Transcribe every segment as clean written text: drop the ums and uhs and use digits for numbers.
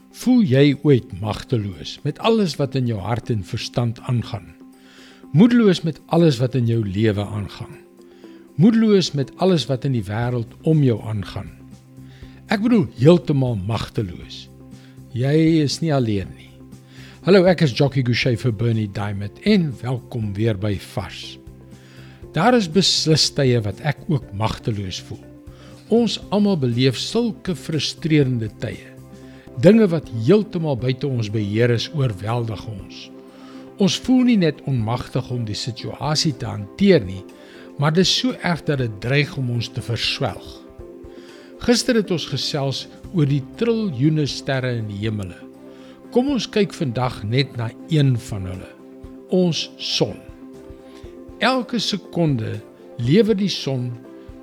Voel jy ooit magteloos met alles wat in jou hart en verstand aangaan? Moedeloos met alles wat in jou lewe aangaan? Moedeloos met alles wat in die wêreld om jou aangaan? Ek bedoel heeltemal magteloos. Jy is nie alleen nie. Hallo, ek is Jockey Gouchee vir Bernie Diamond en welkom weer by Vars. Daar is beslis tye wat ek ook magteloos voel. Ons almal beleef sulke frustrerende tye. Dinge wat heeltemal buite ons beheer is, oorweldig ons. Ons voel nie net onmagtig om die situasie te hanteer nie, maar dit is so erg dat dit dreig om ons te verswelg. Gister het ons gesels oor die triljoene sterre in die hemele. Kom ons kyk vandag net na een van hulle, ons son. Elke sekonde lewer die son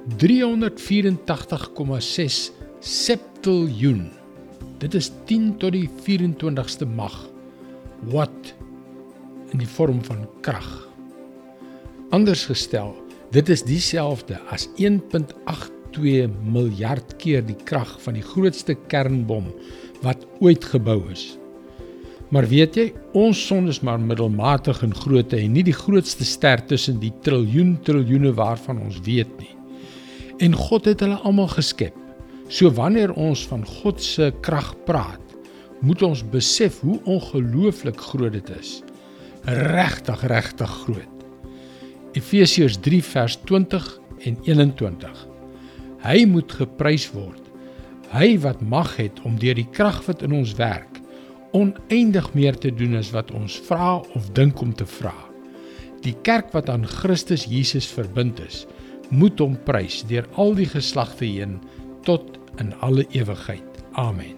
384,6 septiljoen. Dit is 10 tot die 24ste mag, watt in die vorm van krag. Anders gestel, dit is dieselfde as 1,82 miljard keer die krag van die grootste kernbom wat ooit gebou is. Maar weet jy, ons son is maar middelmatig in grootte en nie die grootste ster tussen die triljoene waarvan ons weet nie. En God het hulle almal geskep. So wanneer ons van God se krag praat, moet ons besef hoe ongelooflik groot dit is. Regtig groot. Efesiërs 3 vers 20 en 21. Hy moet geprys word. Hy wat mag het om deur die krag wat in ons werk, oneindig meer te doen as wat ons vra of dink om te vra. Die kerk wat aan Christus Jesus verbind is, moet hom prys deur al die geslagte heen tot in alle ewigheid. Amen.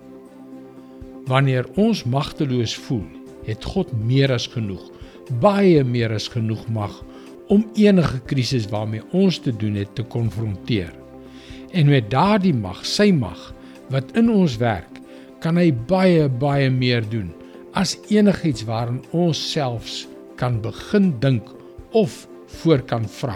Wanneer ons magteloos voel, het God meer as genoeg, baie meer as genoeg mag om enige krisis waarmee ons te doen het te konfronteer. En met daardie mag, sy mag, wat in ons werk, kan hy baie meer doen as enigiets waarin ons selfs kan begin dink of voor kan vra.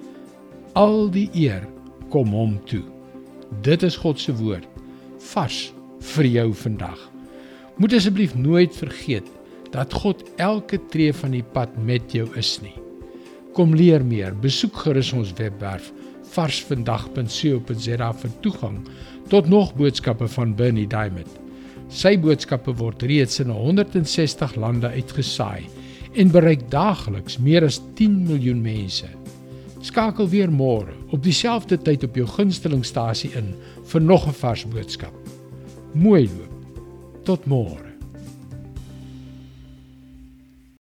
Al die eer kom hom toe. Dit is God se woord, vars vir jou vandag. Moet asseblief nooit vergeet dat God elke tree van die pad met jou is nie. Kom leer meer, besoek gerus ons webwerf varsvandag.co.za vir toegang tot nog boodskappe van Bernie Diamond. Sy boodskappe word reeds in 160 lande uitgesaai en bereik daagliks meer as 10 miljoen mense. Skakel weer môre op dieselfde tyd op jou gunstelingstasie in vir nog 'n vars boodskap. Mooi loop. Tot môre.